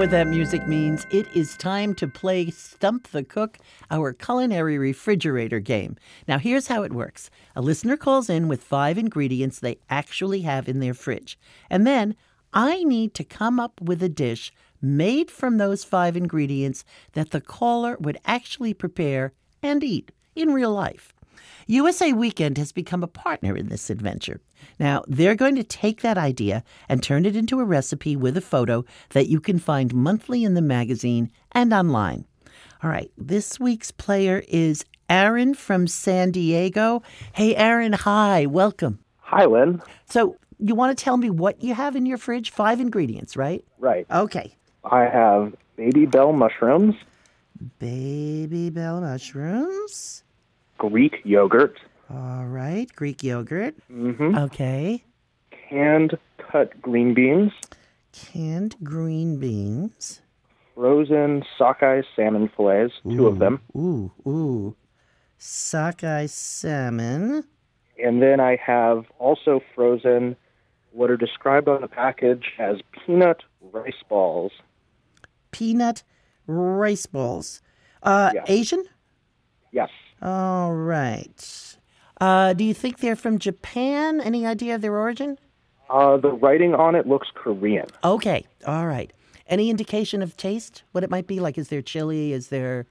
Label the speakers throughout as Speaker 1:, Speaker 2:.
Speaker 1: what that music means. It is time to play Stump the Cook, our culinary refrigerator game. Now, here's how it works. A listener calls in with 5 ingredients they actually have in their fridge. And then I need to come up with a dish made from those 5 ingredients that the caller would actually prepare and eat in real life. USA Weekend has become a partner in this adventure. Now, they're going to take that idea and turn it into a recipe with a photo that you can find monthly in the magazine and online. All right, this week's player is Aaron from San Diego. Hey, Aaron, hi, welcome.
Speaker 2: Hi, Lynn.
Speaker 1: So you want to tell me what you have in your fridge? 5 ingredients, right?
Speaker 2: Right.
Speaker 1: Okay.
Speaker 2: I have baby bell mushrooms,
Speaker 1: Baby bell mushrooms.
Speaker 2: Greek yogurt,
Speaker 1: All right, Greek yogurt.
Speaker 2: mm-hmm.
Speaker 1: Okay.
Speaker 2: Canned cut green beans,
Speaker 1: Canned green beans.
Speaker 2: frozen sockeye salmon fillets, 2 of them.
Speaker 1: Ooh. Sockeye salmon.
Speaker 2: And then I have also frozen what are described on the package as peanut rice balls.
Speaker 1: Peanut rice balls.
Speaker 2: Yes.
Speaker 1: Asian?
Speaker 2: Yes.
Speaker 1: All right. Do you think they're from Japan? Any idea of their origin?
Speaker 2: The writing on it looks Korean.
Speaker 1: Okay. All right. Any indication of taste? What it might be like? Is there chili? Is there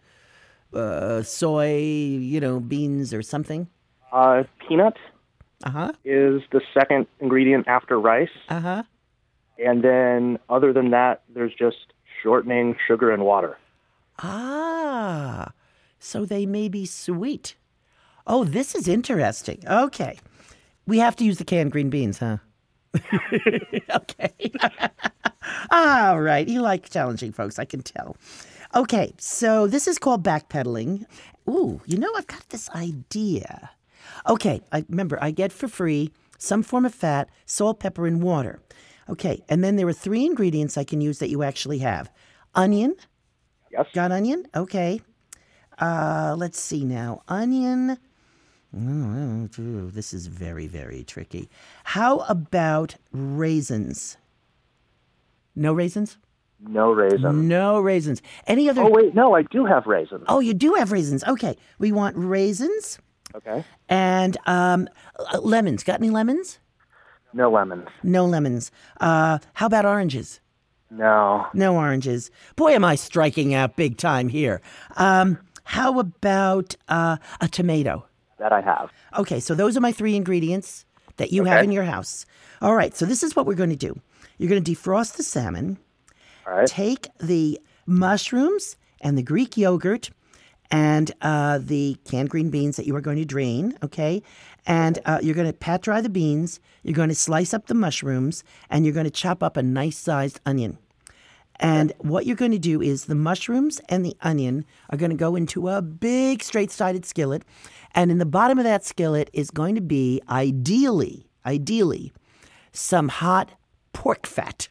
Speaker 1: soy, beans or something?
Speaker 2: Peanut
Speaker 1: Uh-huh.
Speaker 2: is the second ingredient after rice.
Speaker 1: Uh-huh.
Speaker 2: And then other than that, there's just shortening, sugar, and water.
Speaker 1: Ah, so they may be sweet. Oh, this is interesting. Okay. We have to use the canned green beans, huh? Okay. All right. You like challenging folks, I can tell. Okay, so this is called backpedaling. Ooh, I've got this idea. Okay, I get for free some form of fat, salt, pepper, and water. Okay, and then there are 3 ingredients I can use that you actually have. Onion.
Speaker 2: Yes.
Speaker 1: Got onion? Okay. Let's see now. Onion. This is very, very tricky. How about raisins? No raisins?
Speaker 2: No raisin.
Speaker 1: No raisins. Any other?
Speaker 2: Oh, wait, no, I do have raisins.
Speaker 1: Oh, you do have raisins. Okay. We want raisins
Speaker 2: Okay.
Speaker 1: and lemons. Got any lemons?
Speaker 2: No lemons.
Speaker 1: No lemons. How about oranges?
Speaker 2: No.
Speaker 1: No oranges. Boy, am I striking out big time here. How about a tomato?
Speaker 2: That I have.
Speaker 1: Okay, so those are my 3 ingredients that you have in your house. All right, so this is what we're going to do. You're going to defrost the salmon,
Speaker 2: All right.
Speaker 1: take the mushrooms and the Greek yogurt and the canned green beans that you are going to drain, okay? And you're going to pat dry the beans, you're going to slice up the mushrooms, and you're going to chop up a nice-sized onion. And what you're going to do is the mushrooms and the onion are going to go into a big straight-sided skillet. And in the bottom of that skillet is going to be, ideally, some hot pork fat.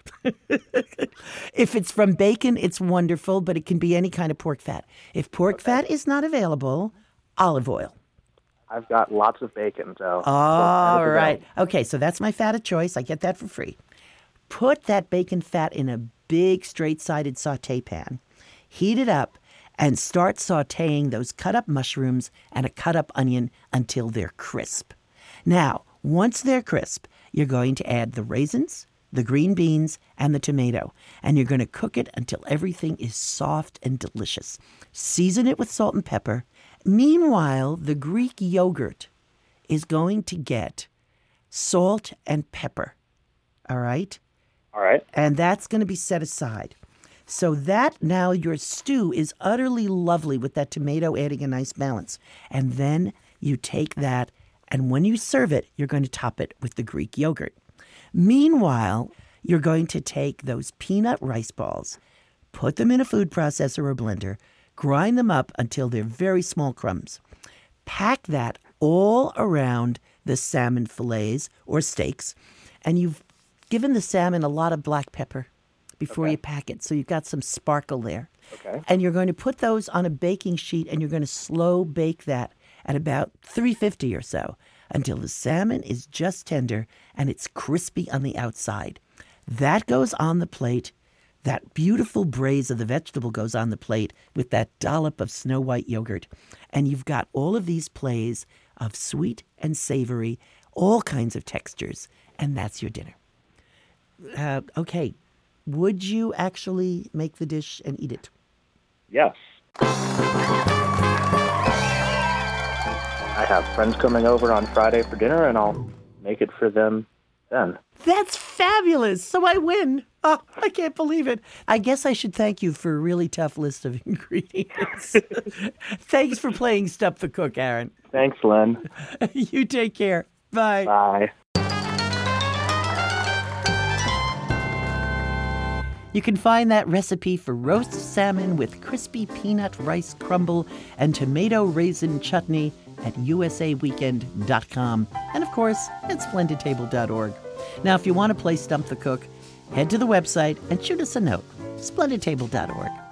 Speaker 1: If it's from bacon, it's wonderful, but it can be any kind of pork fat. If pork fat is not available, olive oil.
Speaker 2: I've got lots of bacon, so.
Speaker 1: All right. Okay, so that's my fat of choice. I get that for free. Put that bacon fat in a big straight-sided saute pan. Heat it up and start sauteing those cut-up mushrooms and a cut-up onion until they're crisp. Now, once they're crisp, you're going to add the raisins, the green beans, and the tomato, and you're going to cook it until everything is soft and delicious. Season it with salt and pepper. Meanwhile, the Greek yogurt is going to get salt and pepper, all right?
Speaker 2: All right.
Speaker 1: And that's going to be set aside. So that now your stew is utterly lovely with that tomato adding a nice balance. And then you take that, and when you serve it, you're going to top it with the Greek yogurt. Meanwhile, you're going to take those peanut rice balls, put them in a food processor or blender, grind them up until they're very small crumbs. Pack that all around the salmon fillets or steaks, and you've given the salmon a lot of black pepper before you pack it, so you've got some sparkle there.
Speaker 2: Okay.
Speaker 1: And you're going to put those on a baking sheet, and you're going to slow bake that at about 350 or so until the salmon is just tender and it's crispy on the outside. That goes on the plate That beautiful braise of the vegetable goes on the plate with that dollop of Snow White yogurt. And you've got all of these plays of sweet and savory, all kinds of textures. And that's your dinner. Okay. Would you actually make the dish and eat it?
Speaker 2: Yes. I have friends coming over on Friday for dinner, and I'll make it for them then.
Speaker 1: That's fabulous. So I win. Oh, I can't believe it. I guess I should thank you for a really tough list of ingredients. Thanks for playing Stump the Cook, Aaron.
Speaker 2: Thanks, Len.
Speaker 1: You take care. Bye.
Speaker 2: Bye.
Speaker 1: You can find that recipe for roast salmon with crispy peanut rice crumble and tomato raisin chutney at usaweekend.com. And of course, at splendidtable.org. Now, if you want to play Stump the Cook, head to the website and shoot us a note, splendidtable.org.